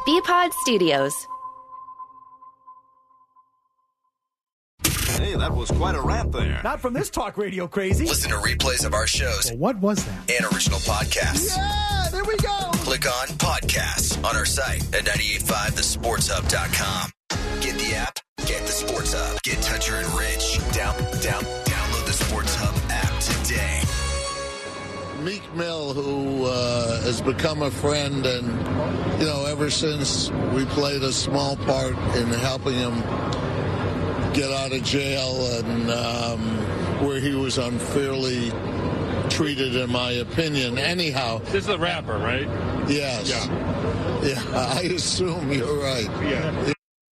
BPod Studios. Hey, that was quite a rant there. Not from this talk radio crazy. Listen to replays of our shows. Well, what was that? And original podcasts. Yeah, there we go. Click on podcasts on our site at 985thesportshub.com. Get the app, get the Sports Hub. Get Toucher and Rich. Download the Sports Hub app today. Meek Mill, who has become a friend, and, ever since we played a small part in helping him get out of jail and where he was unfairly treated, in my opinion. Anyhow. This is a rapper, right? Yes. Yeah, I assume you're right. Yeah.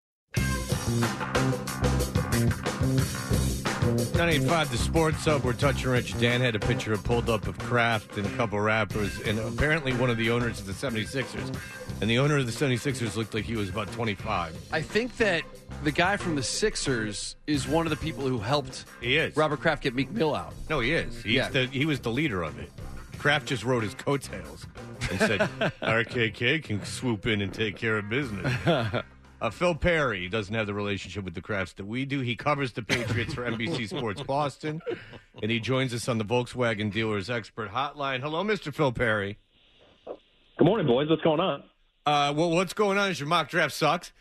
985, the Sports Hub. We're touching Rich. Dan had a picture pulled up of Kraft and a couple rappers, and apparently one of the owners of the 76ers. And the owner of the 76ers looked like he was about 25. I think that the guy from the Sixers is one of the people who helped Robert Kraft get Meek Mill out. No, he is. He was the leader of it. Kraft just wrote his coattails and said, RKK can swoop in and take care of business. Phil Perry doesn't have the relationship with the Krafts that we do. He covers the Patriots for NBC Sports Boston, and he joins us on the Volkswagen Dealers Expert Hotline. Hello, Mr. Phil Perry. Good morning, boys. What's going on? Well, what's going on is your mock draft sucks.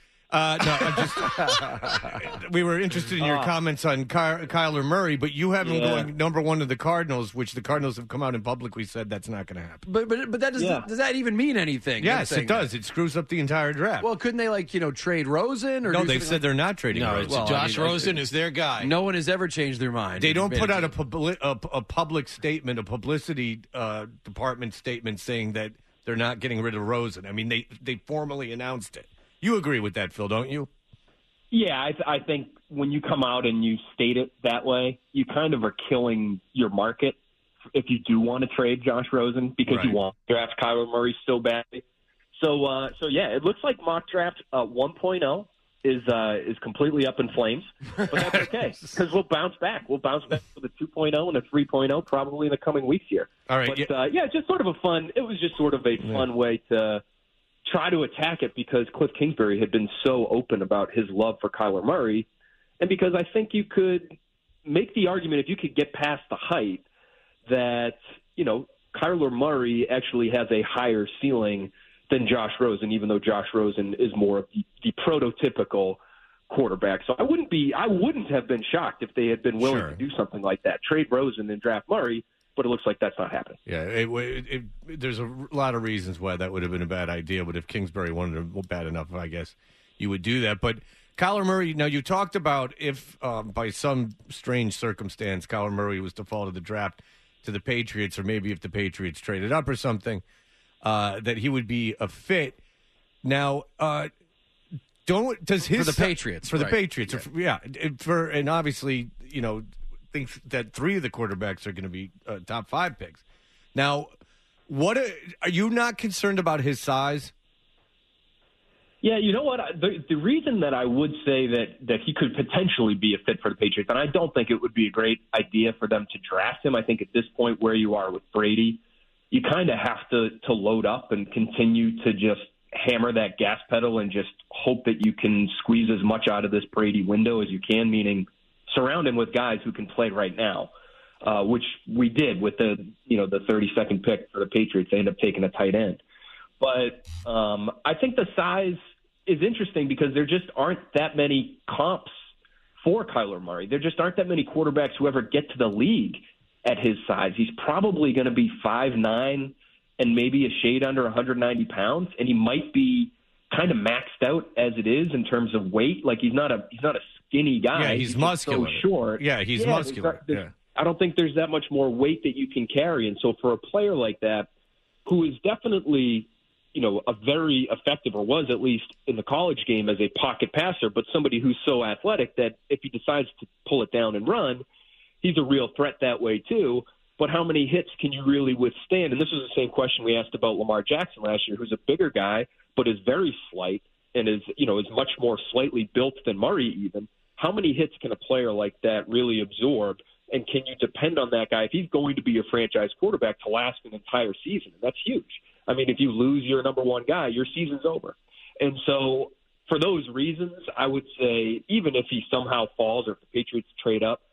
We were interested in your comments on Kyler Murray, but you have him going number one to the Cardinals, which the Cardinals have come out in publicly said that's not going to happen. But that does that even mean anything? Yes, it does. It screws up the entire draft. Well, couldn't they trade Rosen? Or no, they've said they're not trading Rosen. Josh Rosen is their guy. No one has ever changed their mind. They don't put out a public statement, a publicity department statement saying that they're not getting rid of Rosen. I mean, they formally announced it. You agree with that, Phil, don't you? Yeah, I think when you come out and you state it that way, you kind of are killing your market if you do want to trade Josh Rosen because you want to draft Kyler Murray so badly. So it looks like mock draft 1.0 is completely up in flames, but that's okay because we'll bounce back. We'll bounce back with a 2.0 and a 3.0 probably in the coming weeks here. All right, but just sort of a fun. It was just sort of a fun way to try to attack it because Cliff Kingsbury had been so open about his love for Kyler Murray, and because I think you could make the argument if you could get past the height that Kyler Murray actually has a higher ceiling than Josh Rosen, even though Josh Rosen is more of the prototypical quarterback. So I wouldn't have been shocked if they had been willing to do something like that, trade Rosen and draft Murray, but it looks like that's not happening. Yeah, there's a lot of reasons why that would have been a bad idea, but if Kingsbury wanted it bad enough, I guess you would do that. But Kyler Murray, now you talked about if by some strange circumstance Kyler Murray was to fall to the draft to the Patriots, or maybe if the Patriots traded up or something, that he would be a fit. Now, does his for the Patriots for the Patriots? And obviously, thinks that three of the quarterbacks are going to be top 5 picks. Now, are you not concerned about his size? Yeah, you know what? The reason that I would say that he could potentially be a fit for the Patriots, and I don't think it would be a great idea for them to draft him. I think at this point where you are with Brady, you kind of have to load up and continue to just hammer that gas pedal and just hope that you can squeeze as much out of this Brady window as you can, meaning surround him with guys who can play right now, which we did with the 32nd pick for the Patriots. They ended up taking a tight end. But I think the size is interesting because there just aren't that many comps for Kyler Murray. There just aren't that many quarterbacks who ever get to the league at his size. He's probably going to be 5'9" and maybe a shade under 190 pounds, and he might be kind of maxed out as it is in terms of weight. Like he's not a skinny guy. Yeah, he's muscular. So short. Yeah, he's muscular. I don't think there's that much more weight that you can carry, and so for a player like that, who is definitely a very effective, or was at least in the college game as a pocket passer, but somebody who's so athletic that if he decides to pull it down and run, he's a real threat that way too. But how many hits can you really withstand? And this was the same question we asked about Lamar Jackson last year, who's a bigger guy, but is very slight and is much more slightly built than Murray even. How many hits can a player like that really absorb? And can you depend on that guy if he's going to be your franchise quarterback to last an entire season? And that's huge. I mean, if you lose your number one guy, your season's over. And so for those reasons, I would say even if he somehow falls or if the Patriots trade up,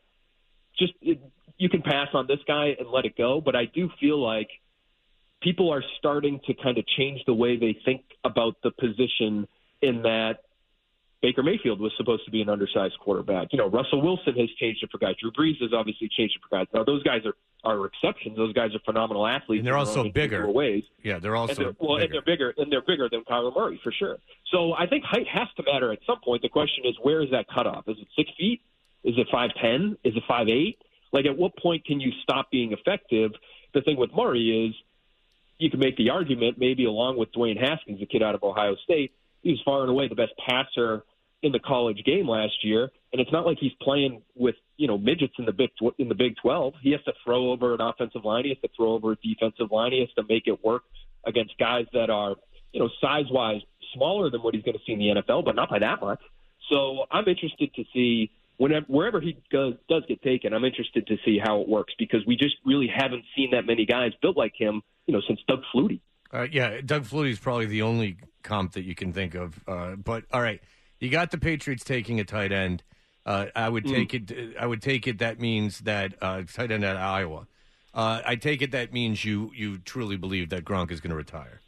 you can pass on this guy and let it go. But I do feel like people are starting to kind of change the way they think about the position, in that Baker Mayfield was supposed to be an undersized quarterback. Russell Wilson has changed it for guys. Drew Brees has obviously changed it for guys. Now, those guys are exceptions. Those guys are phenomenal athletes. And they're also bigger. Ways. Yeah, they're also bigger. And they're bigger than Kyler Murray, for sure. So I think height has to matter at some point. The question is, where is that cutoff? Is it 6 feet? Is it 5'10"? Is it 5'8"? Like, at what point can you stop being effective? The thing with Murray is you can make the argument, maybe along with Dwayne Haskins, the kid out of Ohio State, he was far and away the best passer in the college game last year, and it's not like he's playing with midgets in the Big 12. He has to throw over an offensive line, he has to throw over a defensive line, he has to make it work against guys that are size-wise smaller than what he's going to see in the NFL, but not by that much. So I'm interested to see wherever he does get taken. I'm interested to see how it works, because we just really haven't seen that many guys built like him, since Doug Flutie. Doug Flutie is probably the only comp that you can think of. But all right. You got the Patriots taking a tight end. I would take it. I would take it. That means that tight end at Iowa. I take it that means you truly believe that Gronk is going to retire.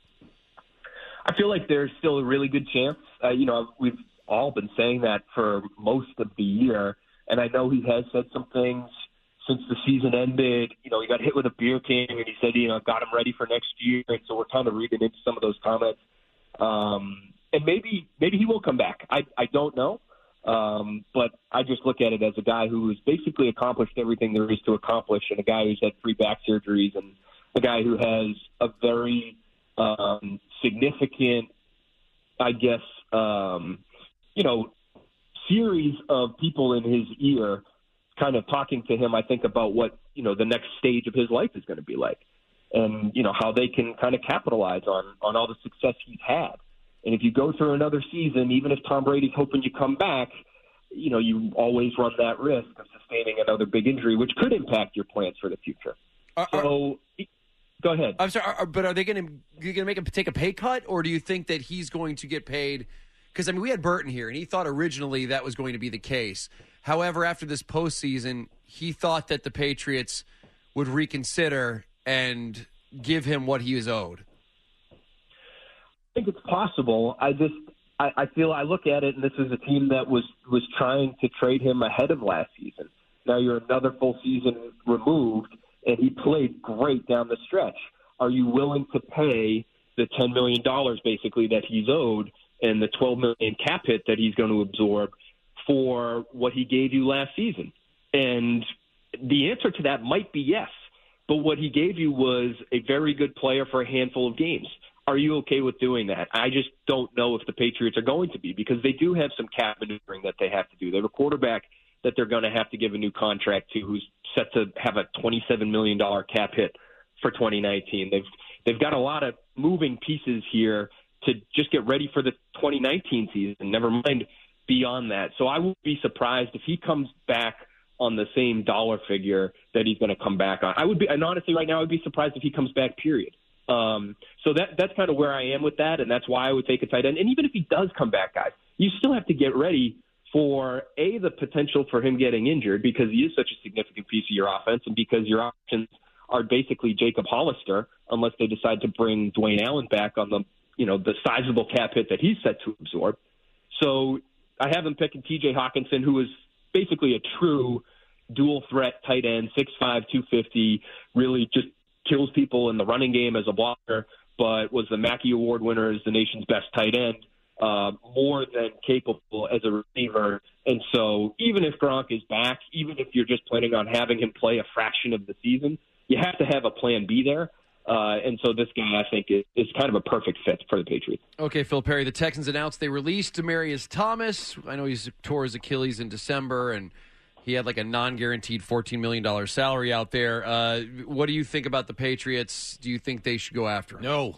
I feel like there's still a really good chance. We've all been saying that for most of the year, and I know he has said some things since the season ended. He got hit with a beer can, and he said got him ready for next year. And so we're kind of reading into some of those comments. And maybe he will come back. I don't know. But I just look at it as a guy who has basically accomplished everything there is to accomplish, and a guy who's had 3 back surgeries, and a guy who has a very significant, I guess, series of people in his ear kind of talking to him, I think, about what, the next stage of his life is going to be like, and, how they can kind of capitalize on all the success he's had. And if you go through another season, even if Tom Brady's hoping you come back, you always run that risk of sustaining another big injury, which could impact your plans for the future. Go ahead. I'm sorry, but are they going to make him take a pay cut, or do you think that he's going to get paid? Because, we had Burton here, and he thought originally that was going to be the case. However, after this postseason, he thought that the Patriots would reconsider and give him what he is owed. I think it's possible. I feel I look at it, and this is a team that was trying to trade him ahead of last season. Now you're another full season removed, and he played great down the stretch. Are you willing to pay the $10 million basically that he's owed and the $12 million cap hit that he's going to absorb for what he gave you last season? And the answer to that might be yes. But what he gave you was a very good player for a handful of games. Are you okay with doing that? I just don't know if the Patriots are going to be, because they do have some cap maneuvering that they have to do. They have a quarterback that they're going to have to give a new contract to, who's set to have a $27 million cap hit for 2019. They've got a lot of moving pieces here to just get ready for the 2019 season, never mind beyond that. So I wouldn't be surprised if he comes back on the same dollar figure that he's going to come back on. And honestly, right now, I would be surprised if he comes back, period. So that's kind of where I am with that, and that's why I would take a tight end. And even if he does come back, guys, you still have to get ready for, the potential for him getting injured, because he is such a significant piece of your offense, and because your options are basically Jacob Hollister, unless they decide to bring Dwayne Allen back on the sizable cap hit that he's set to absorb. So I have him picking TJ Hawkinson, who is basically a true dual threat tight end, 6'5", 250, really just kills people in the running game as a blocker, but was the Mackey Award winner as the nation's best tight end, more than capable as a receiver. And so even if Gronk is back, even if you're just planning on having him play a fraction of the season, you have to have a plan B there. And so this guy, I think, is kind of a perfect fit for the Patriots. Okay, Phil Perry, the Texans announced they released Demaryius Thomas. I know he tore his Achilles in December, and he had like a non-guaranteed $14 million salary out there. What do you think about the Patriots? Do you think they should go after him? No.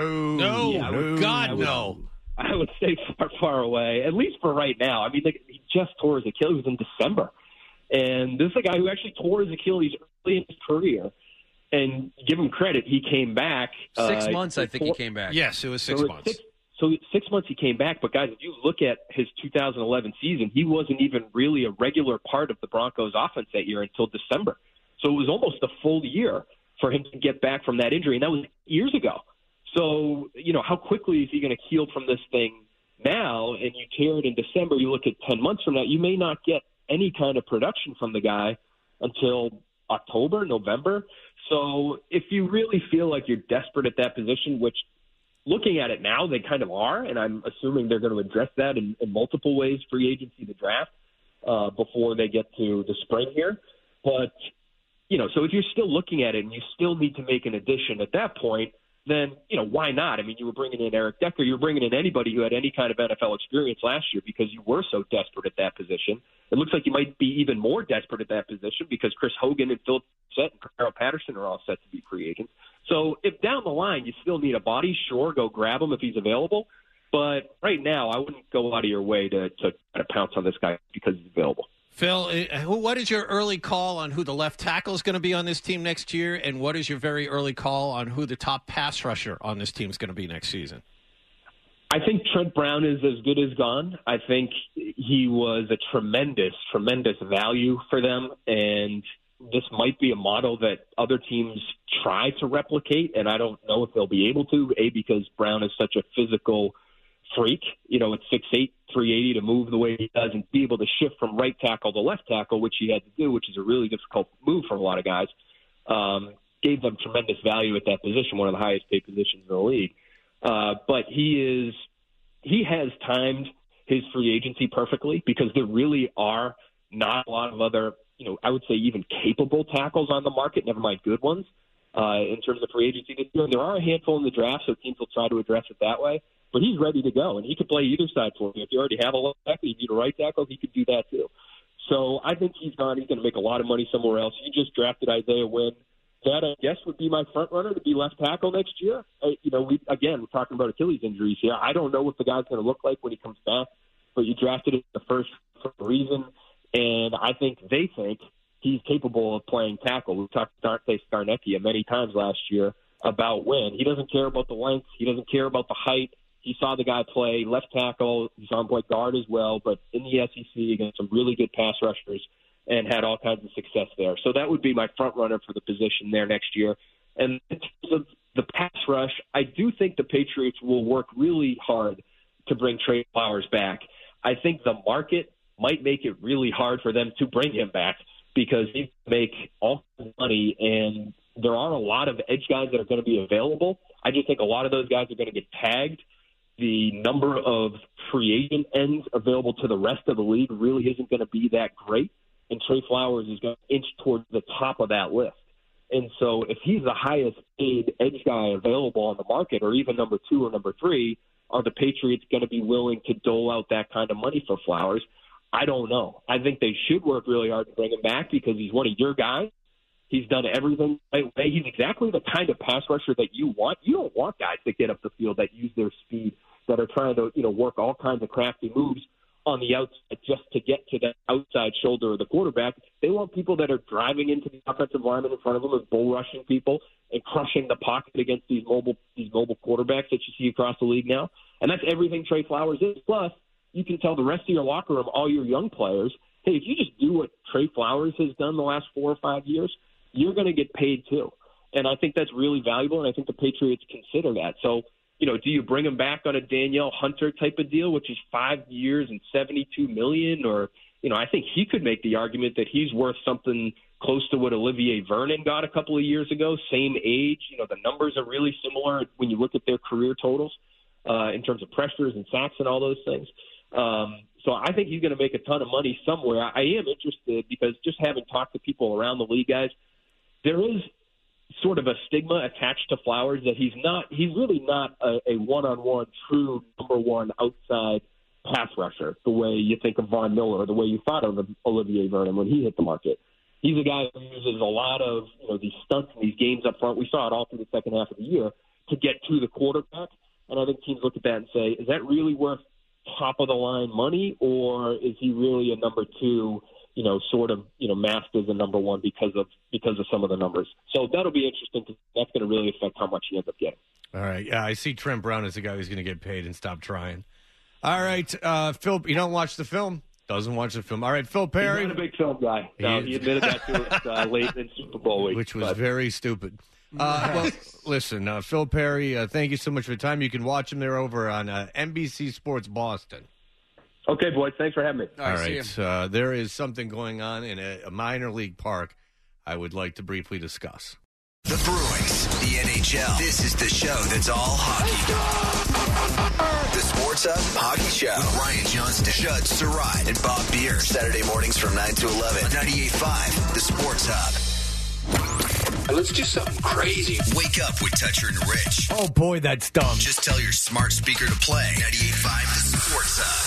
God, no. I would stay far away, at least for right now. I mean, he just tore his Achilles in December. And this is a guy who actually tore his Achilles early in his career. And give him credit, he came back. 6 months, I think he came back. Yes, it was 6 months. So 6 months he came back, but guys, if you look at his 2011 season, he wasn't even really a regular part of the Broncos offense that year until December. So it was almost a full year for him to get back from that injury, and that was years ago. So, how quickly is he going to heal from this thing now? And you tear it in December, you look at 10 months from now, you may not get any kind of production from the guy until October, November. So if you really feel like you're desperate at that position, which looking at it now, they kind of are, and I'm assuming they're going to address that in multiple ways, free agency, the draft, before they get to the spring here. But, so if you're still looking at it and you still need to make an addition at that point, then, why not? I mean, you were bringing in Eric Decker. You were bringing in anybody who had any kind of NFL experience last year because you were so desperate at that position. It looks like you might be even more desperate at that position because Chris Hogan and Phil Set and Carl Patterson are all set to be free agents. So if down the line you still need a body, sure, go grab him if he's available. But right now, I wouldn't go out of your way to pounce on this guy because he's available. Phil, what is your early call on who the left tackle is going to be on this team next year, and what is your very early call on who the top pass rusher on this team is going to be next season? I think Trent Brown is as good as gone. I think he was a tremendous, tremendous value for them, and this might be a model that other teams try to replicate, and I don't know if they'll be able to, because Brown is such a physical freak, at 6'8", 380 to move the way he does and be able to shift from right tackle to left tackle, which he had to do, which is a really difficult move for a lot of guys, gave them tremendous value at that position, one of the highest paid positions in the league. But he has timed his free agency perfectly because there really are not a lot of other, I would say even capable tackles on the market, never mind good ones, in terms of free agency this year. There are a handful in the draft, so teams will try to address it that way. But he's ready to go, and he could play either side for you. If you already have a left tackle, you need a right tackle, he could do that too. So I think he's gone. He's going to make a lot of money somewhere else. He just drafted Isaiah Wynn. That, I guess, would be my front runner to be left tackle next year. We're talking about Achilles injuries here. I don't know what the guy's going to look like when he comes back, but you drafted him the first for a reason, and I think they think he's capable of playing tackle. We talked to Dante Scarnecchia many times last year about Wynn. He doesn't care about the length. He doesn't care about the height. He saw the guy play left tackle. He saw him play guard as well, but in the SEC against some really good pass rushers and had all kinds of success there. So that would be my front runner for the position there next year. And in terms of the pass rush, I do think the Patriots will work really hard to bring Trey Flowers back. I think the market might make it really hard for them to bring him back because he make all the money, and there are a lot of edge guys that are going to be available. I just think a lot of those guys are going to get tagged. The number of free agent ends available to the rest of the league really isn't going to be that great, and Trey Flowers is going to inch towards the top of that list. And so if he's the highest paid edge guy available on the market, or even number 2 or number 3, are the Patriots going to be willing to dole out that kind of money for Flowers? I don't know. I think they should work really hard to bring him back because he's one of your guys. He's done everything right way. He's exactly the kind of pass rusher that you want. You don't want guys that get up the field that use their speed, that are trying to, work all kinds of crafty moves on the outside just to get to that outside shoulder of the quarterback. They want people that are driving into the offensive lineman in front of them and bull rushing people and crushing the pocket against these mobile quarterbacks that you see across the league now. And that's everything Trey Flowers is. Plus, you can tell the rest of your locker room, all your young players, hey, if you just do what Trey Flowers has done the last 4 or 5 years, you're going to get paid too. And I think that's really valuable, and I think the Patriots consider that. So, do you bring him back on a Danielle Hunter type of deal, which is 5 years and $72 million? Or, I think he could make the argument that he's worth something close to what Olivier Vernon got a couple of years ago, same age. The numbers are really similar when you look at their career totals in terms of pressures and sacks and all those things. So I think he's going to make a ton of money somewhere. I am interested because just having talked to people around the league, guys, there is sort of a stigma attached to Flowers that he's really not a one-on-one true number one outside pass rusher, the way you think of Von Miller, the way you thought of Olivier Vernon when he hit the market. He's a guy who uses a lot of these stunts and these games up front. We saw it all through the second half of the year to get to the quarterback. And I think teams look at that and say, is that really worth top-of-the-line money, or is he really a number 2, masked as a number 1 because of some of the numbers? So that'll be interesting because that's going to really affect how much he ends up getting. All right. Yeah, I see Trent Brown as the guy who's going to get paid and stop trying. All right, Phil, you don't watch the film? Doesn't watch the film. All right, Phil Perry. He's not a big film guy. No, he admitted that to us late in Super Bowl week. Which was very stupid. Well, listen, Phil Perry, thank you so much for your time. You can watch him there over on NBC Sports Boston. Okay, boys. Thanks for having me. All right. There is something going on in a minor league park I would like to briefly discuss. The Bruins, the NHL. This is the show that's all hockey. The Sports Hub Hockey Show with Ryan Johnston, Judd Surratt, and Bob Beer. Saturday mornings from 9 to 11 on 98.5, The Sports Hub. Let's do something crazy. Wake up with Toucher and Rich. Oh, boy, that's dumb. Just tell your smart speaker to play 98.5, The Sports Hub.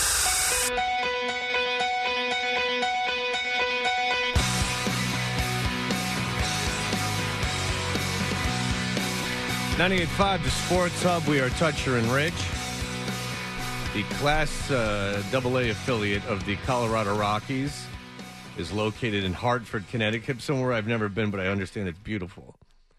98.5, The Sports Hub. We are Toucher and Rich, the Class AA affiliate of the Colorado Rockies. Is located in Hartford, Connecticut, somewhere I've never been, but I understand it's beautiful.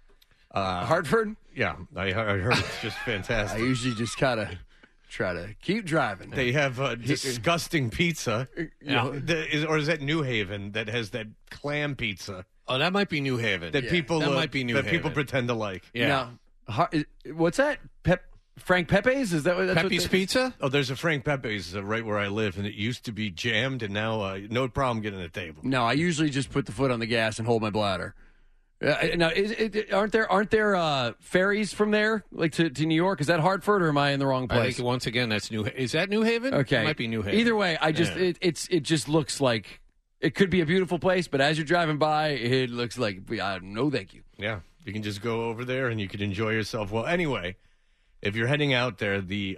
Hartford? Yeah, I heard it's just fantastic. I usually just kind of try to keep driving. They have disgusting pizza. Or is that New Haven that has that clam pizza? Oh, that might be New Haven. That people might be New Haven. people pretend to like. Yeah. Now, what's that? Frank Pepe's? Is that what that's Pepe's Pizza? Oh, there's a Frank Pepe's right where I live, and it used to be jammed, and now no problem getting a table. No, I usually just put the foot on the gas and hold my bladder. Now, aren't there ferries from there, like to New York? Is that Hartford, or am I in the wrong place? I think once again that's New. Is that New Haven? Okay, it might be New Haven. Either way, it just looks like it could be a beautiful place, but as you're driving by, it looks like no, thank you. Yeah, you can just go over there and you can enjoy yourself. Well, anyway. If you're heading out there, they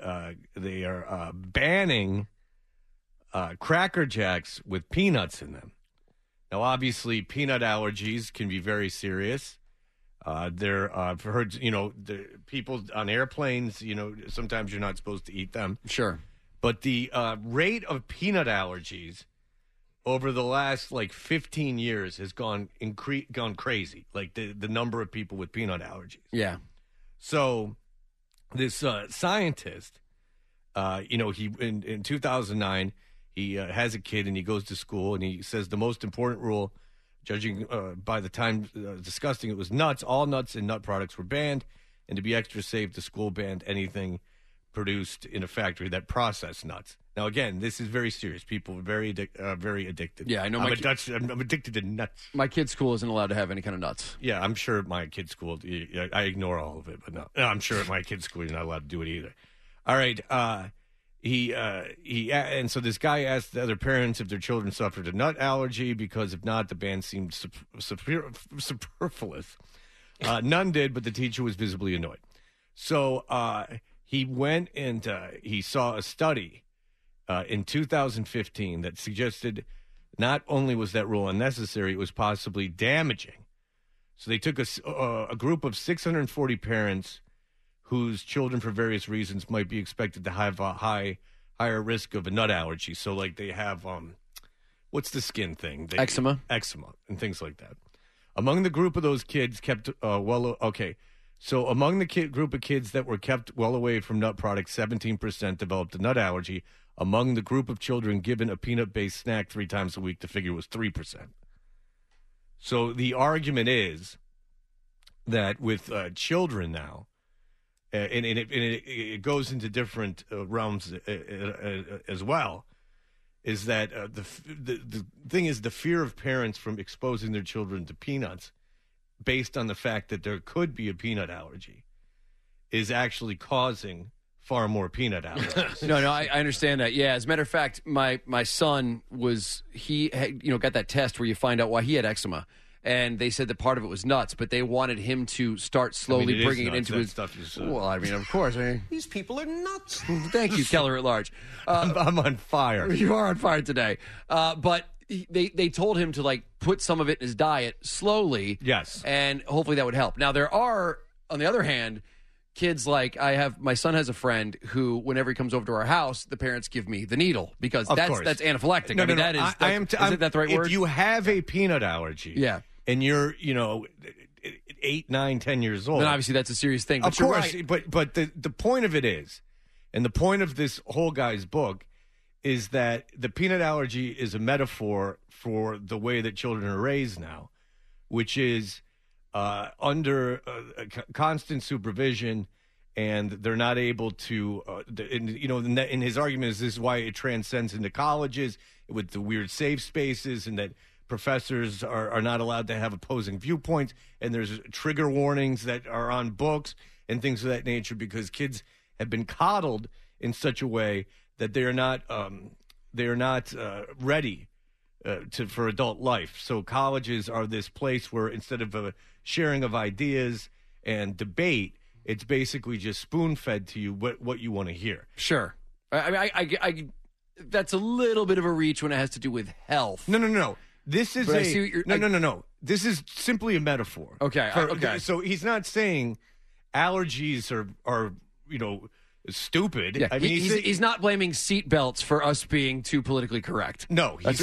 are banning Cracker Jacks with peanuts in them. Now, obviously, peanut allergies can be very serious. I've heard, the people on airplanes, sometimes you're not supposed to eat them. Sure. But the rate of peanut allergies over the last, 15 years has gone crazy, like the number of people with peanut allergies. Yeah. So... This scientist, he in 2009, he has a kid and he goes to school and he says the most important rule, judging by the time discussing it, was nuts. All nuts and nut products were banned, and to be extra safe, the school banned anything produced in a factory that processed nuts. Now, again, this is very serious. People are very addicted. Yeah, I know. I'm addicted to nuts. My kid's school isn't allowed to have any kind of nuts. Yeah, I'm sure at my kid's school, I ignore all of it, but no, I'm sure at my kid's school you're not allowed to do it either. All right, and so this guy asked the other parents if their children suffered a nut allergy, because if not, the ban seemed superfluous. None did, but the teacher was visibly annoyed. So he went and he saw a study in 2015 that suggested not only was that rule unnecessary, it was possibly damaging. So they took a group of 640 parents whose children, for various reasons, might be expected to have a higher risk of a nut allergy. So, they have what's the skin thing? Eczema and things like that. Among the group of those kids So among the group of kids that were kept well away from nut products, 17% developed a nut allergy. Among the group of children given a peanut-based snack 3 times a week, the figure was 3%. So the argument is that with children now, and it goes into different realms as well, is that the thing is the fear of parents from exposing their children to peanuts based on the fact that there could be a peanut allergy is actually causing far more peanut allergies. No, I understand that. Yeah, as a matter of fact, my son got that test where you find out why he had eczema. And they said that part of it was nuts, but they wanted him to start slowly bringing it into his stuff. Is, well, I mean, of course. These people are nuts. Thank you, Keller at Large. I'm on fire. You are on fire today. But they told him to put some of it in his diet slowly. Yes, and hopefully that would help. Now there are, on the other hand, kids my son has a friend who, whenever he comes over to our house, the parents give me the needle because that's anaphylactic. No, that is that the right word? If you have a peanut allergy, yeah. And you're, 8, 9, 10 years old. Then obviously that's a serious thing. But Of course, you're but the point of it is, and the point of this whole guy's book is that the peanut allergy is a metaphor for the way that children are raised now, which is under constant supervision, and they're not able to. In his argument, this is why it transcends into colleges with the weird safe spaces, and that professors are not allowed to have opposing viewpoints, and there's trigger warnings that are on books and things of that nature because kids have been coddled in such a way that they are not ready for adult life. So colleges are this place where instead of a sharing of ideas and debate, it's basically just spoon-fed to you what you want to hear. Sure. I that's a little bit of a reach when it has to do with health. No. This is no. This is simply a metaphor. Okay. Okay. So he's not saying allergies are stupid. Yeah, I mean, he's not blaming seat belts for us being too politically correct. No, he's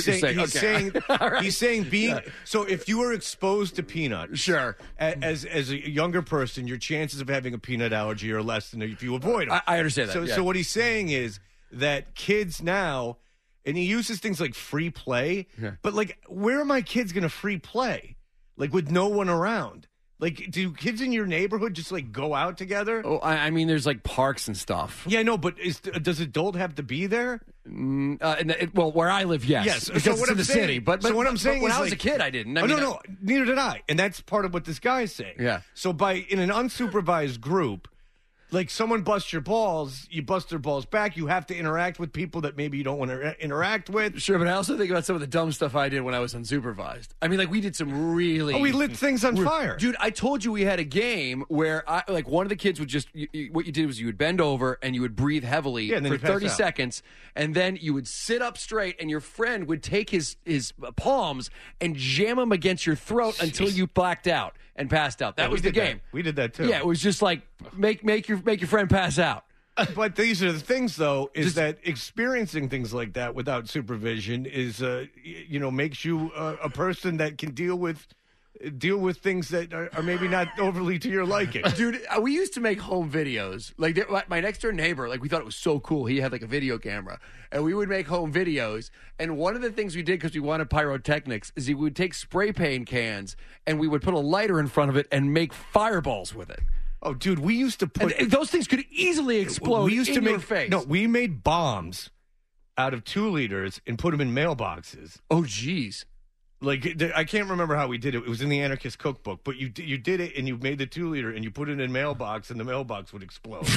saying being. Yeah. So if you are exposed to peanuts, sure, as a younger person, your chances of having a peanut allergy are less than if you avoid them. I understand that. So what he's saying is that kids now, and he uses things like free play, but like, where are my kids going to free play? Like with no one around. Like, do kids in your neighborhood just, like, go out together? Oh, I mean, there's, like, parks and stuff. Yeah, no, but does adult have to be there? Well, where I live, yes. Yes. Because so it's what in I'm the saying, city. But what I'm saying when is, I was like, a kid, I didn't. No, neither did I. And that's part of what this guy is saying. Yeah. So in an unsupervised group, like someone busts your balls, you bust their balls back. You have to interact with people that maybe you don't want to interact with. Sure, but I also think about some of the dumb stuff I did when I was unsupervised. I mean, like, we did some really... Oh, we lit things on fire. Dude, I told you we had a game where, one of the kids would just... what you did was you would bend over and you would breathe heavily for 30 seconds, and then you would sit up straight, and your friend would take his palms and jam them against your throat until you blacked out and passed out. That was the game. We did that, too. Yeah, it was just like, make your friend pass out. But these are the things, though, is that experiencing things like that without supervision is, makes you a person that can deal with things that are maybe not overly to your liking. Dude, we used to make home videos. Like, my next door neighbor, like, we thought it was so cool. He had, like, a video camera. And we would make home videos. And one of the things we did, because we wanted pyrotechnics, is we would take spray paint cans and we would put a lighter in front of it and make fireballs with it. Oh, dude, we used to put... And those things could easily explode in your face. No, we made bombs out of 2 liters and put them in mailboxes. Oh, jeez. Like, I can't remember how we did it. It was in the Anarchist Cookbook. But you did it, and you made the 2 liter, and you put it in a mailbox, and the mailbox would explode.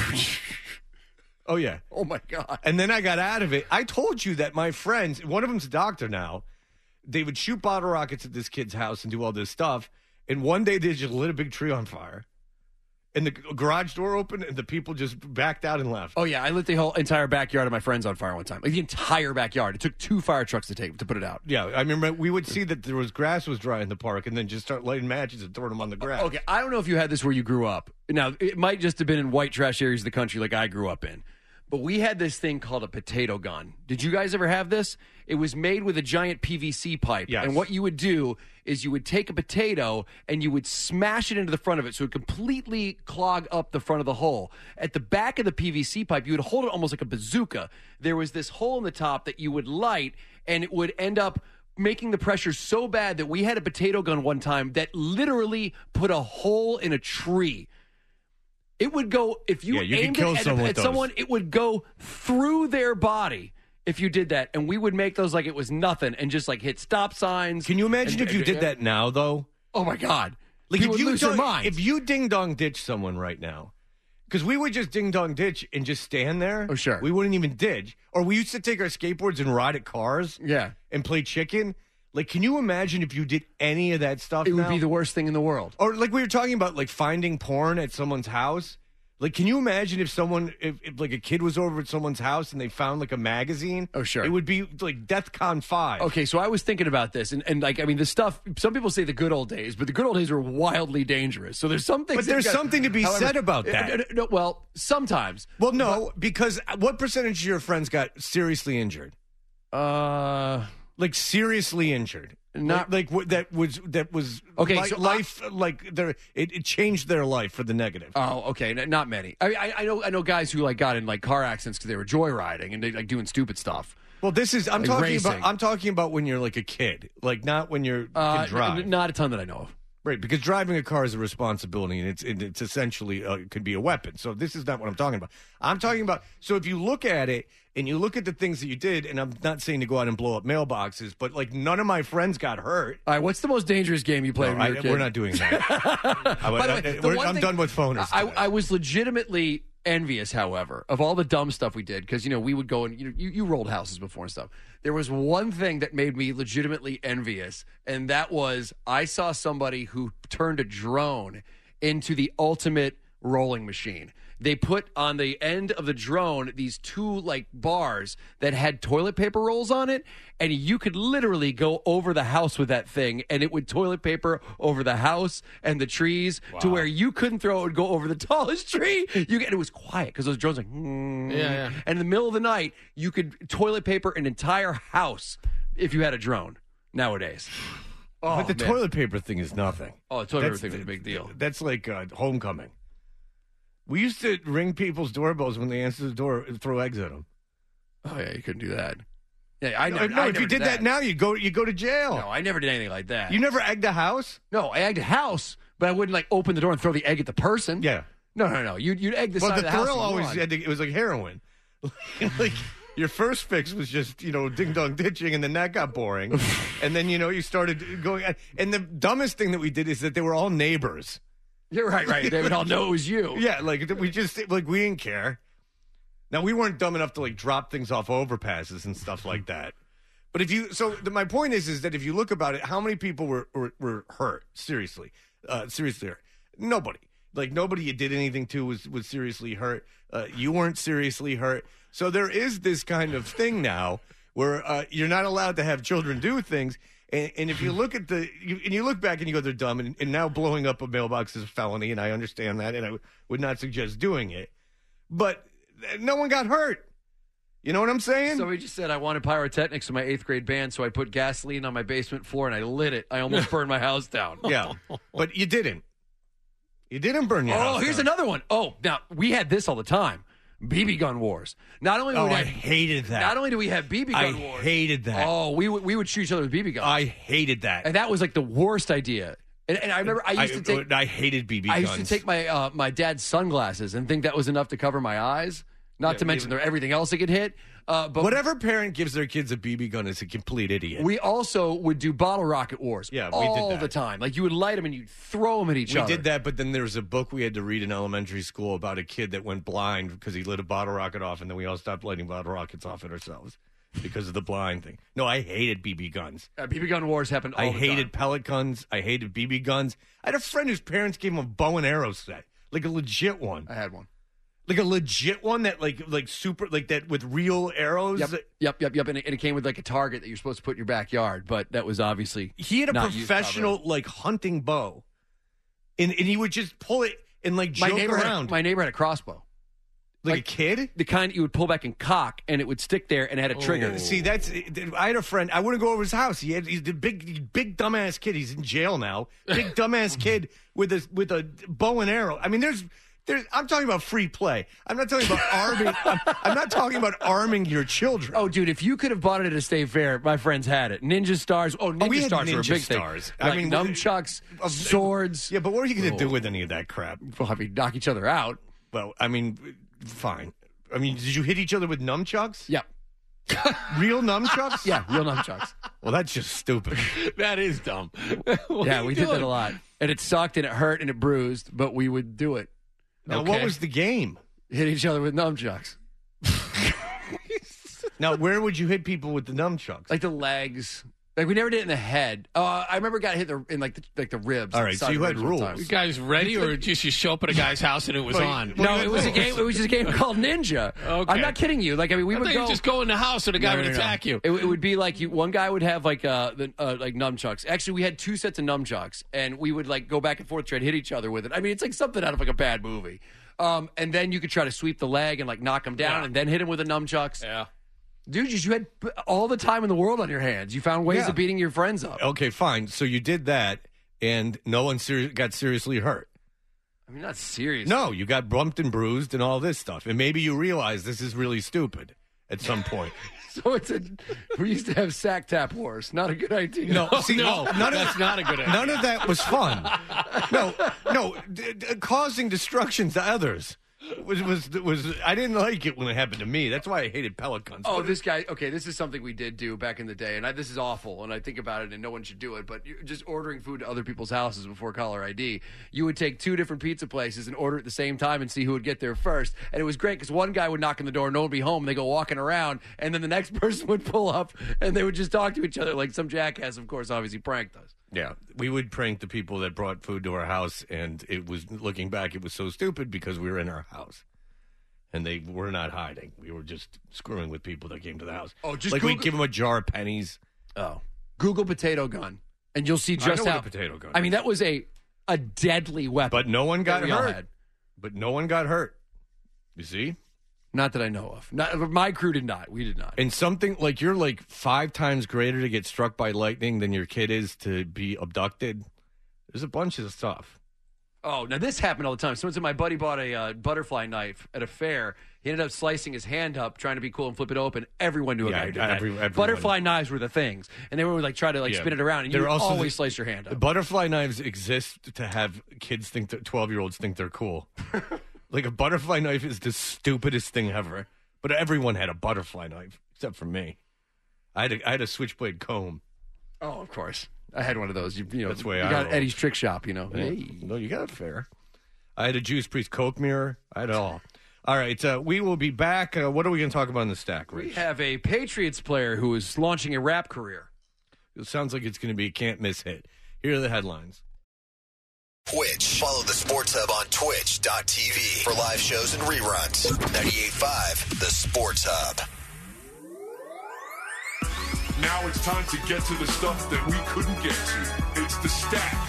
Oh, yeah. Oh, my God. And then I got out of it. I told you that my friends, one of them's a doctor now, they would shoot bottle rockets at this kid's house and do all this stuff. And one day they just lit a big tree on fire. And the garage door opened, and the people just backed out and left. Oh, yeah. I lit the whole entire backyard of my friends on fire one time. Like, the entire backyard. It took 2 fire trucks to put it out. Yeah. I remember we would see that grass was dry in the park and then just start lighting matches and throwing them on the grass. Okay. I don't know if you had this where you grew up. Now, it might just have been in white trash areas of the country like I grew up in. But we had this thing called a potato gun. Did you guys ever have this? It was made with a giant PVC pipe. Yes. And what you would do is you would take a potato and you would smash it into the front of it so it would completely clog up the front of the hole. At the back of the PVC pipe, you would hold it almost like a bazooka. There was this hole in the top that you would light, and it would end up making the pressure so bad that we had a potato gun one time that literally put a hole in a tree. It would go, if you aimed it at someone, it would go through their body if you did that. And we would make those like it was nothing and just like hit stop signs. Can you imagine if you did that now, though? Oh, my God. Like, People would lose their minds. If you ding-dong ditch someone right now, because we would just ding-dong ditch and just stand there. Oh, sure. We wouldn't even ditch. Or we used to take our skateboards and ride at cars. Yeah. And play chicken. Like, can you imagine if you did any of that stuff It would be the worst thing in the world. Or like we were talking about, like finding porn at someone's house. Like, can you imagine if like a kid was over at someone's house and they found like a magazine? Oh, sure. It would be like DEFCON 5. Okay, so I was thinking about this, and like, I mean, the stuff, some people say the good old days, but the good old days were wildly dangerous. So there's some things. But there's something to be said about that. No, well, sometimes. Well, no, because what percentage of your friends got seriously injured? Like seriously injured? Not like that was Okay, so life it changed their life for the negative. Oh, okay, not many. I know guys who like got in like car accidents because they were joyriding and they like doing stupid stuff. Well, I'm Like talking racing. about. I'm talking about when you're like a kid, like not when you can drive. Not a ton that I know of. Right, because driving a car is a responsibility, and it's essentially it could be a weapon. So this is not what I'm talking about. I'm talking about. So if you look at it and you look at the things that you did, and I'm not saying to go out and blow up mailboxes, but like none of my friends got hurt. All right, what's the most dangerous game you played when you were a kid? We're not doing that. By the way, I'm done with phoners. I was legitimately envious, however, of all the dumb stuff we did because we would go and you rolled houses before and stuff. There was one thing that made me legitimately envious, and that was I saw somebody who turned a drone into the ultimate rolling machine. They put on the end of the drone these two like bars that had toilet paper rolls on it, and you could literally go over the house with that thing, and it would toilet paper over the house and the trees to where you couldn't throw it and go over the tallest tree. And it was quiet because those drones like, Yeah. And in the middle of the night, you could toilet paper an entire house if you had a drone nowadays. Oh, but the man. toilet paper thing is nothing. Oh, the toilet paper thing was a big deal. That's like homecoming. We used to ring people's doorbells when they answered the door and throw eggs at them. Oh yeah, you couldn't do that. Yeah, I No, never. if you did that now, you go to jail. No, I never did anything like that. You never egged a house? No, I egged a house, but I wouldn't like open the door and throw the egg at the person. Yeah. No. You'd egg the side of the house. Thrill you always want. it was like heroin. Like your first fix was just ding dong ditching, and then that got boring, and then you started going. And the dumbest thing that we did is that they were all neighbors. You're right. They would all know it was you. Yeah, like we didn't care. Now we weren't dumb enough to like drop things off overpasses and stuff like that. But my point is that if you look about it, how many people were hurt? Seriously hurt. Nobody. Like nobody you did anything to was seriously hurt. You weren't seriously hurt. So there is this kind of thing now where you're not allowed to have children do things. And if you look at you look back and you go, they're dumb, and now blowing up a mailbox is a felony, and I understand that, and I would not suggest doing it. But no one got hurt. You know what I'm saying? Somebody just said I wanted pyrotechnics in my 8th grade band, so I put gasoline on my basement floor and I lit it. I almost burned my house down. Yeah, but you didn't. You didn't burn your house Oh, here's down. another one. Oh, now we had this all the time. BB gun wars. Not only I hated that. Not only do we have BB gun wars. I hated that. Oh, we would shoot each other with BB guns. I hated that. And that was like the worst idea. And I remember I hated BB guns. I used to take my my dad's sunglasses and think that was enough to cover my eyes. Not to mention everything else that could hit. But whatever parent gives their kids a BB gun is a complete idiot. We also would do bottle rocket wars. Yeah, we all did that the time. Like you would light them and you'd throw them at each other. We did that, but then there was a book we had to read in elementary school about a kid that went blind because he lit a bottle rocket off, and then we all stopped lighting bottle rockets off at ourselves because of the blind thing. No, I hated BB guns. BB gun wars happened all the time. I hated pellet guns. I hated BB guns. I had a friend whose parents gave him a bow and arrow set, like a legit one. I had one. Like a legit one that like super like that with real arrows. Yep. And it came with like a target that you're supposed to put in your backyard, but that was obviously he had a not used professional properly. like hunting bow, and he would just pull it and like joke around. My neighbor had a crossbow, like a kid, the kind you would pull back and cock, and it would stick there and it had a trigger. See, I had a friend. I wouldn't go over his house. He's a big dumbass kid. He's in jail now. Big dumbass kid with a bow and arrow. I mean, I'm talking about free play. I'm not talking about arming. I'm not talking about arming your children. Oh, dude, if you could have bought it at a state fair, my friends had it. Ninja stars. Oh, Ninja stars were a big stars. thing. Like nunchucks, swords. Yeah, but what are you going to do with any of that crap? Well, I mean, knock each other out. Well, I mean, fine. I mean, did you hit each other with nunchucks? Yep. Real nunchucks? Yeah, real nunchucks. Well, that's just stupid. That is dumb. Yeah, we did that a lot. And it sucked and it hurt and it bruised, but we would do it. Now, what was the game? Hit each other with nunchucks. Now, where would you hit people with the nunchucks? Like the legs. Like we never did it in the head. I remember got hit in like the ribs. All right, so you had rules. You guys ready, or just you show up at a guy's house and it was on? No, it was a game. It was just a game called Ninja. Okay. I'm not kidding you. Like I mean, we would go. Just go in the house and a guy would attack you. It would be like one guy would have like like nunchucks. Actually, we had 2 sets of nunchucks, and we would like go back and forth, try to hit each other with it. I mean, it's like something out of like a bad movie. And then you could try to sweep the leg and like knock him down, and then hit him with the nunchucks. Yeah. Dude, you had all the time in the world on your hands. You found ways Yeah. of beating your friends up. Okay, fine. So you did that, and no one got seriously hurt. I mean, not serious. No, you got bumped and bruised and all this stuff. And maybe you realize this is really stupid at some point. So we used to have sack tap wars. Not a good idea. No, see, no, none that's not a good idea. None of that was fun. No, causing destruction to others was I didn't like it when it happened to me. That's why I hated pellet guns. Oh, this guy. Okay, this is something we did do back in the day, and this is awful. And I think about it, and no one should do it. But just ordering food to other people's houses before caller ID, you would take 2 different pizza places and order at the same time and see who would get there first. And it was great because one guy would knock on the door, no one would be home. They go walking around, and then the next person would pull up, and they would just talk to each other like some jackass. Of course, obviously pranked us. Yeah, we would prank the people that brought food to our house, and it was looking back, it was so stupid because we were in our house. And they were not hiding. We were just screwing with people that came to the house. Oh, just like Google- we'd give them a jar of pennies. Oh, Google potato gun, and you'll see just I know how what a potato gun I mean, is. that was a deadly weapon. But no one got that we all hurt. had. But no one got hurt. You see? Not that I know of. My crew did not. We did not. And something like you're like 5 times greater to get struck by lightning than your kid is to be abducted. There's a bunch of stuff. Oh, now this happened all the time. So my buddy bought a butterfly knife at a fair. He ended up slicing his hand up, trying to be cool and flip it open. Everyone knew a guy who did that. everyone. Butterfly knives were the things, and they would try to spin it around, and you They're would also always slice your hand up. Butterfly knives exist to have kids think that 12-year-olds think they're cool. Like a butterfly knife is the stupidest thing ever. But everyone had a butterfly knife except for me. I had a switchblade comb. Oh, of course. I had one of those. You know, That's the way you I got roll. Eddie's trick shop, you know. Yeah. Hey. No, you got it fair. I had a Judas Priest Coke mirror. I had it all. All right, we will be back. What are we going to talk about in the stack, Rich? We have a Patriots player who is launching a rap career. It sounds like it's going to be a can't-miss hit. Here are the headlines. Twitch. Follow the Sports Hub on twitch.tv for live shows and reruns. 98.5, the Sports Hub. Now it's time to get to the stuff that we couldn't get to. It's the stack.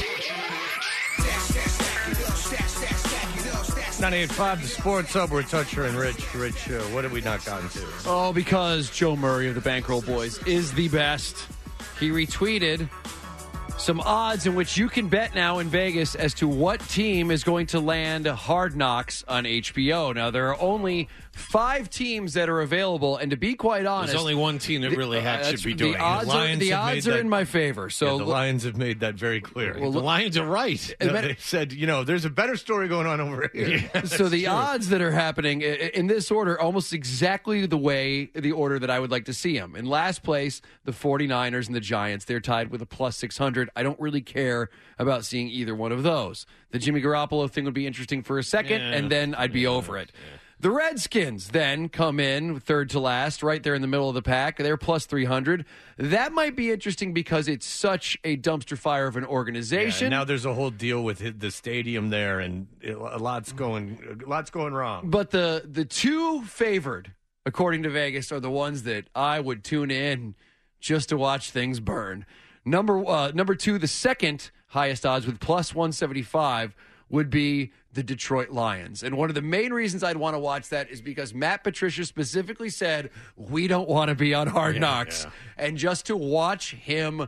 98.5, the Sports Hub. We're Toucher and Rich. Rich, what have we not gotten to? Oh, because Joe Murray of the Bankroll Boys is the best. He retweeted some odds in which you can bet now in Vegas as to what team is going to land Hard Knocks on HBO. Now, there are only 5 teams that are available, and to be quite honest, There's only one team that really should be doing the it. odds are in my favor. So the Lions have made that very clear. The Lions are right. No, they said, there's a better story going on over here. So the odds that are happening in this order, almost exactly the order that I would like to see them. In last place, the 49ers and the Giants. They're tied with a plus 600. I don't really care about seeing either one of those. The Jimmy Garoppolo thing would be interesting for a second, and then I'd be over it. Yeah. The Redskins then come in third to last, right there in the middle of the pack. They're plus 300. That might be interesting because it's such a dumpster fire of an organization. Yeah, now there's a whole deal with the stadium there, and a lot's going wrong. But the 2 favored, according to Vegas, are the ones that I would tune in just to watch things burn. Number 2, the second highest odds with plus 175 would be the Detroit Lions. And one of the main reasons I'd want to watch that is because Matt Patricia specifically said, we don't want to be on Hard Knocks. Yeah. And just to watch him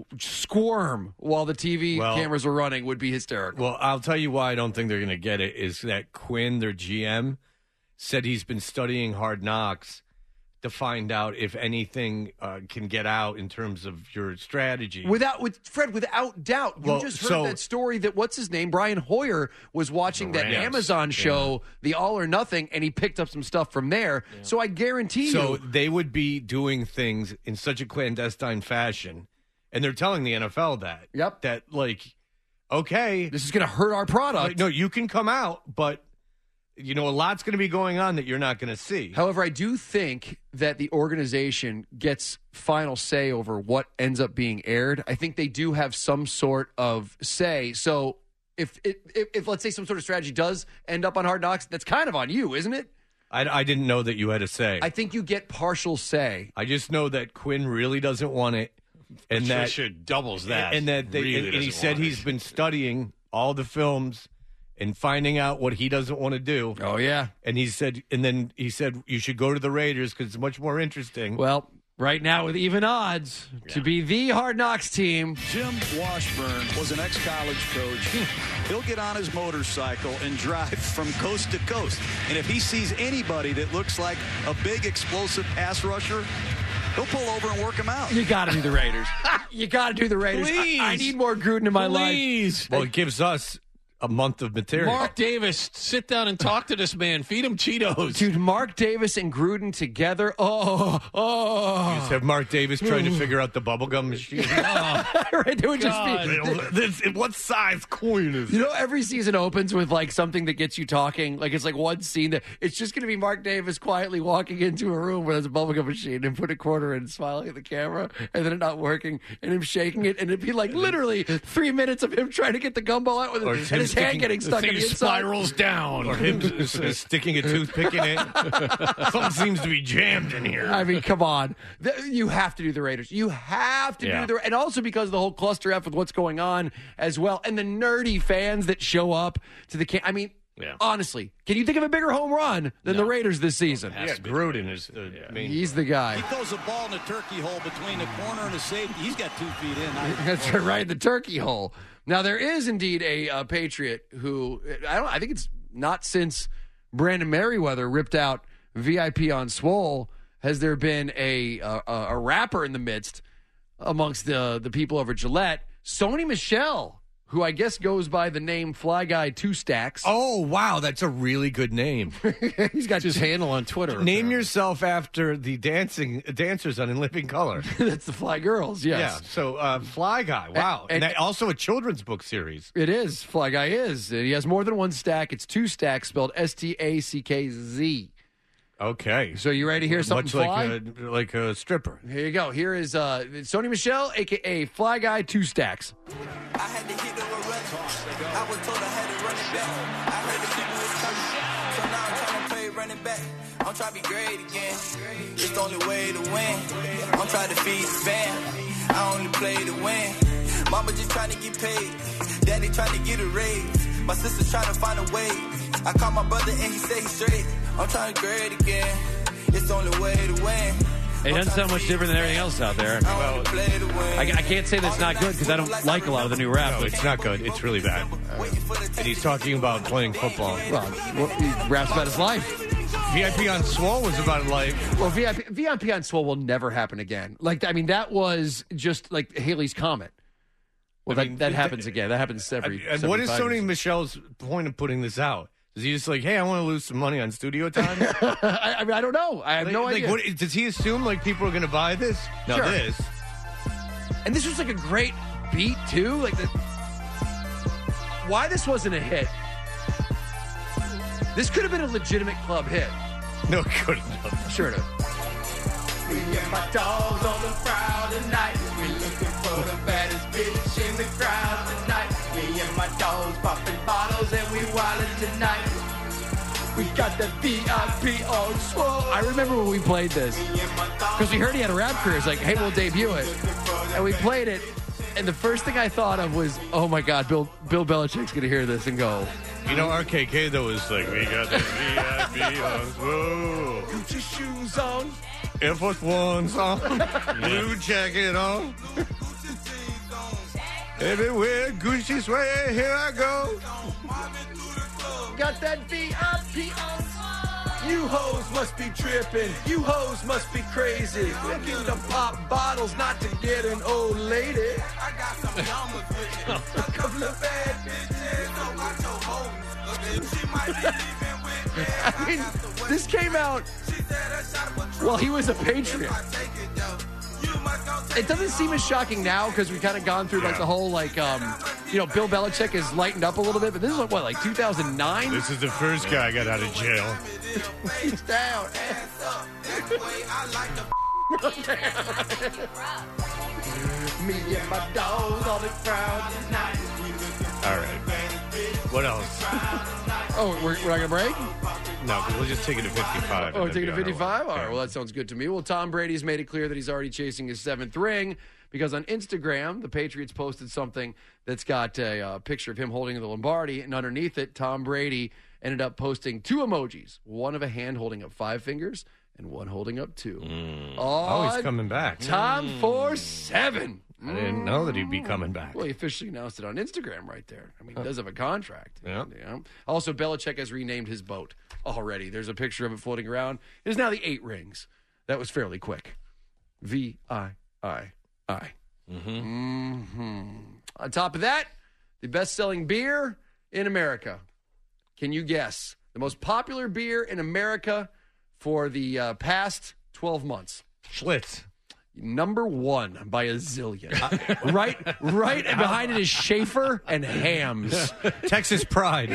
squirm while the TV cameras are running would be hysterical. Well, I'll tell you why I don't think they're going to get it is that Quinn, their GM, said he's been studying Hard Knocks to find out if anything can get out in terms of your strategy. Without doubt. You just heard that story that, what's his name, Brian Hoyer was watching that Amazon show, The All or Nothing, and he picked up some stuff from there. Yeah. So I guarantee you. So they would be doing things in such a clandestine fashion, and they're telling the NFL that. Yep. That, okay. This is going to hurt our product. No, you can come out, but a lot's going to be going on that you're not going to see. However, I do think that the organization gets final say over what ends up being aired. I think they do have some sort of say. So if let's say some sort of strategy does end up on Hard Knocks, that's kind of on you, isn't it? I didn't know that you had a say. I think you get partial say. I just know that Quinn really doesn't want it. And Patricia doubles that. And that he said he's been studying all the films and finding out what he doesn't want to do. Oh, yeah. And he said, you should go to the Raiders because it's much more interesting. Well, right now with even odds to be the Hard Knocks team. Jim Washburn was an ex-college coach. He'll get on his motorcycle and drive from coast to coast. And if he sees anybody that looks like a big explosive pass rusher, he'll pull over and work him out. You got to do the Raiders. You got to do the Raiders. I need more Gruden in my life. Well, it gives us a month of material. Mark Davis, sit down and talk to this man. Feed him Cheetos. Dude, Mark Davis and Gruden together. You just have Mark Davis trying to figure out the bubblegum machine. Right, they would just be. What size coin is You know, every season opens with like something that gets you talking. Like it's like one scene that it's just going to be Mark Davis quietly walking into a room where there's a bubblegum machine and put a quarter in, smiling at the camera, and then it not working, and him shaking it, and it'd be like literally 3 minutes of him trying to get the gumball out with it, and his hand getting stuck in the inside. Spirals down. Or him sticking a toothpick in it. Something seems to be jammed in here. I mean, come on. You have to do the Raiders. You have to do the... And also because of the whole cluster F with what's going on as well. And the nerdy fans that show up to the... I mean, honestly, can you think of a bigger home run than the Raiders this season? Gruden is the main... He's the guy. He throws a ball in the turkey hole between the corner and the safety. He's got 2 feet in. That's right, the turkey hole. Now, there is indeed a Patriot who... I think it's not since Brandon Merriweather ripped out VIP on Swole has there been a rapper in the midst amongst the people over Gillette. Sony Michel, who I guess goes by the name Fly Guy 2 Stacks. Oh, wow, that's a really good name. He's got his handle on Twitter. Name yourself after the dancers on In Living Color. That's the Fly Girls, yes. Yeah, so Fly Guy, wow. And also a children's book series. It is. Fly Guy is. He has more than one stack. It's 2 stacks, spelled Stackz. Okay. So you ready to hear something fly? Like a stripper. Here you go. Here is Sony Michel, a.k.a. Fly Guy 2 Stacks. I had to hit the run. I was told I had to run it back. I heard the people was coming, so now I'm trying to play running back. I'm trying to be great again. It's the only way to win. I'm trying to feed the fam. I only play to win. Mama just trying to get paid. Daddy trying to get a raise. My sister trying to find a way. I called my brother and he said he's straight. I'm trying to grade again. It's the only way to win. It doesn't sound much different than everything else out there. Well, I can't say that's not good because I don't like a lot of the new rap. No, it's not good. It's really bad. And he's talking about playing football. Well, he raps about his life. VIP on Swole was about life. Well, VIP on Swole will never happen again. That was just like Haley's Comet. Well, that happens again. That happens every. And what is Sony Michel's point of putting this out? Is he just like, hey, I want to lose some money on studio time? I don't know. I have no idea. Does he assume people are going to buy this? No, sure. this. And this was like a great beat too. Why this wasn't a hit? This could have been a legitimate club hit. No, it couldn't have. Sure it have. Me and my dogs on the prowl tonight. We looking for the baddest bitch in the crowd tonight. Me and my dogs popping bottles and we wildin' tonight. We got the VIP on Swole. I remember when we played this because we heard he had a rap career. It's like, hey, we'll debut it, and we played it. And the first thing I thought of was, oh my God, Bill Belichick's gonna hear this and go. You know, RKK though is like, we got the VIP on Swole. Gucci shoes on. Air Force One's on, blue jacket on. Everywhere Gucci sway, here I go. Got that VIP on. You hoes must be tripping. You hoes must be crazy. Looking to pop bottles, not to get an old lady. I got some llamas with me. A couple of bad bitches. So watch your hoes. She might be leaving with me. I mean, this came out while he was a Patriot. It doesn't seem as shocking now because we've kind of gone through the whole Bill Belichick has lightened up a little bit, but this is like 2009? This is the first guy I got out of jail. He's down. Me and my dogs on the crowd tonight. All right. What else? Oh, we're not going to break? No, we'll just take it to 55. Oh, we're taking it to 55? All right, well, that sounds good to me. Well, Tom Brady's made it clear that he's already chasing his 7th ring because on Instagram, the Patriots posted something that's got a picture of him holding the Lombardi, and underneath it, Tom Brady ended up posting 2 emojis, one of a hand holding up 5 fingers and one holding up 2. Oh, he's coming back. Tom for 7. I didn't know that he'd be coming back. Well, he officially announced it on Instagram right there. I mean, he does have a contract. Yeah. Also, Belichick has renamed his boat already. There's a picture of it floating around. It is now the 8 rings. That was fairly quick. VIII. On top of that, the best-selling beer in America. Can you guess? The most popular beer in America for the past 12 months. Schlitz. Number 1 by a zillion. right behind it is Schaefer and Hams. Texas Pride.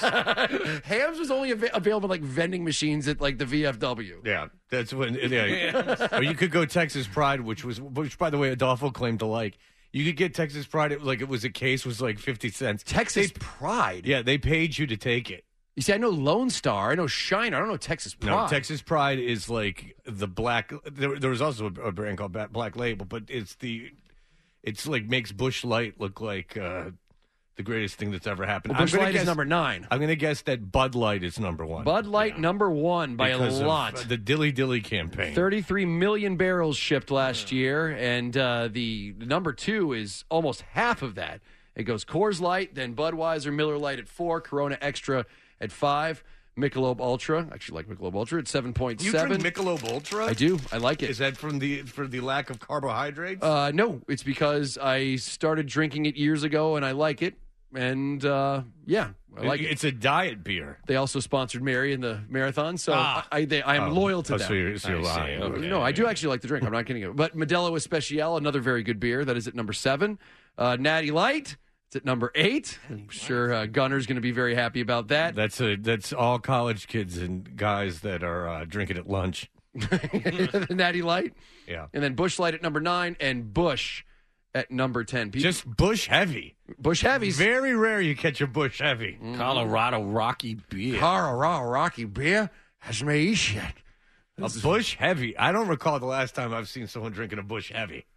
Hams was only available like vending machines at like the VFW. Yeah, that's when. Yeah. Or you could go Texas Pride, which by the way Adolfo claimed to like. You could get Texas Pride it was a case was like 50 cents. Texas Pride. Yeah, they paid you to take it. You see, I know Lone Star, I know Shiner, I don't know Texas Pride. No, Texas Pride is like the black. There was also a brand called Black Label, but it's like makes Busch Light look like the greatest thing that's ever happened. Well, Busch Light is number 9. I'm going to guess that Bud Light is number 1. Bud Light number 1 by because a lot. Of, the Dilly Dilly campaign. 33 million barrels shipped last year, and the number 2 is almost half of that. It goes Coors Light, then Budweiser, Miller Lite at 4, Corona Extra at 5, Michelob Ultra. I actually like Michelob Ultra at 7.7. You drink Michelob Ultra? I do. I like it. Is that for the lack of carbohydrates? No, it's because I started drinking it years ago and I like it. And yeah, I like it. It's a diet beer. They also sponsored Mary in the marathon, so I am loyal to them. So you're lying. Okay. No, I do actually like the drink. I'm not kidding you. But Modelo Especial, another very good beer. That is at number 7. Natty Light. It's at number 8. I'm sure Gunner's going to be very happy about that. That's all college kids and guys that are drinking at lunch. Natty Light. Yeah. And then Busch Light at number 9 and Busch at number 10. Just Busch Heavy. Busch Heavies. Very rare you catch a Busch Heavy. Colorado Rocky beer. Colorado Rocky beer. That's me shit. A Busch Heavy. I don't recall the last time I've seen someone drinking a Busch Heavy.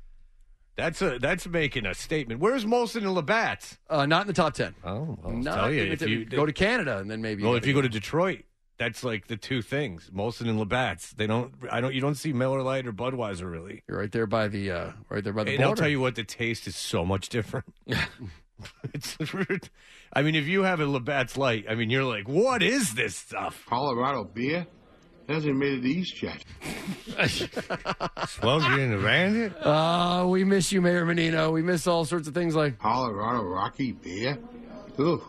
That's making a statement. Where's Molson and Labatt's? Not in the top 10. Oh, I'll tell you. If you go to Canada and then maybe. Well, if you go to Detroit, that's like the 2 things. Molson and Labatt's. You don't see Miller Lite or Budweiser really. You're right there by the border. And I'll tell you what, the taste is so much different. It's I mean, if you have a Labatt's Light, I mean, you're like, what is this stuff? Colorado beer? Hasn't made it east yet. Slug you in the bandit? We miss you, Mayor Menino. We miss all sorts of things like Colorado Rocky beer. Ooh.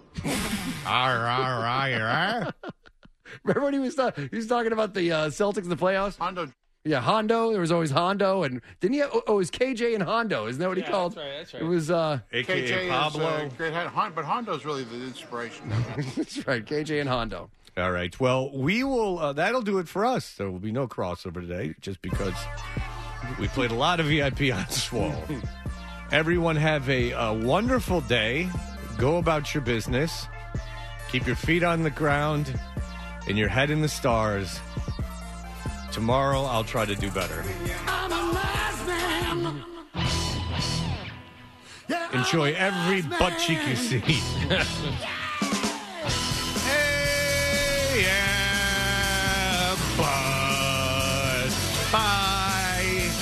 Remember when he was talking about the Celtics in the playoffs? Hondo. Yeah, Hondo. There was always Hondo, and didn't he? It was KJ and Hondo. Isn't that what he called? That's right. It was AKA KJ Pablo. But Hondo's really the inspiration. That's right, KJ and Hondo. All right. Well, we will. That'll do it for us. There will be no crossover today, just because we played a lot of VIP on Swole. Everyone have a wonderful day. Go about your business. Keep your feet on the ground and your head in the stars. Tomorrow, I'll try to do better. I'm a last man. Enjoy every butt cheek you see. Hey, yeah, but bye.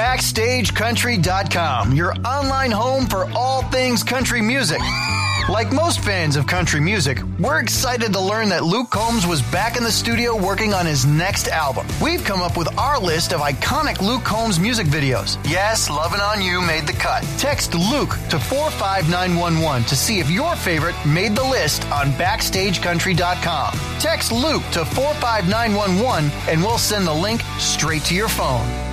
BackstageCountry.com, your online home for all things country music. Like most fans of country music, we're excited to learn that Luke Combs was back in the studio working on his next album. We've come up with our list of iconic Luke Combs music videos. Yes, Lovin' On You made the cut. Text Luke to 45911 to see if your favorite made the list on BackstageCountry.com. Text Luke to 45911 and we'll send the link straight to your phone.